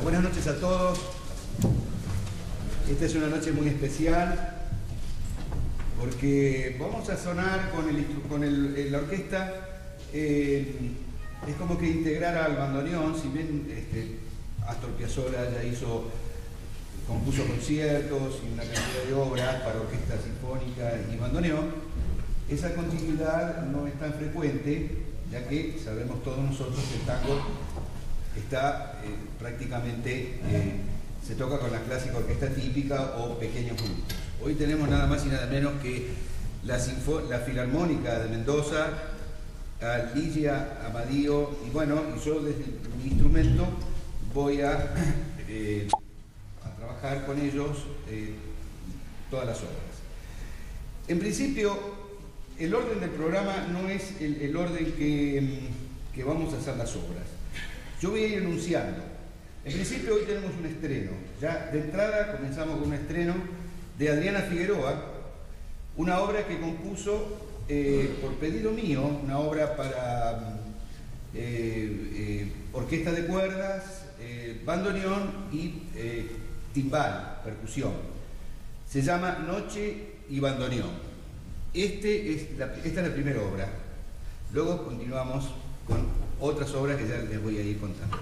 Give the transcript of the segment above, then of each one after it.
buenas noches a todos. Esta es una noche muy especial porque vamos a sonar con la orquesta. Es como que integrar al bandoneón, si bien Astor Piazzolla ya compuso conciertos y una cantidad de obras para orquesta sinfónica y bandoneón, esa continuidad no es tan frecuente, ya que sabemos todos nosotros que el tango está prácticamente, se toca con la clásica orquesta típica o pequeños grupos. Hoy tenemos nada más y nada menos que la Filarmónica de Mendoza, a Ligia Amadío, y bueno, y yo desde mi instrumento voy a trabajar con ellos todas las obras. En principio, el orden del programa no es el orden que vamos a hacer las obras. Yo voy a ir anunciando. En principio hoy tenemos un estreno. Ya de entrada comenzamos con un estreno de Adriana Figueroa, una obra que compuso por pedido mío, una obra para orquesta de cuerdas, bandoneón y timbal, percusión. Se llama Noche y Bandoneón. Esta es la primera obra. Luego continuamos con otras obras que ya les voy a ir contando.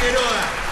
Figueroa.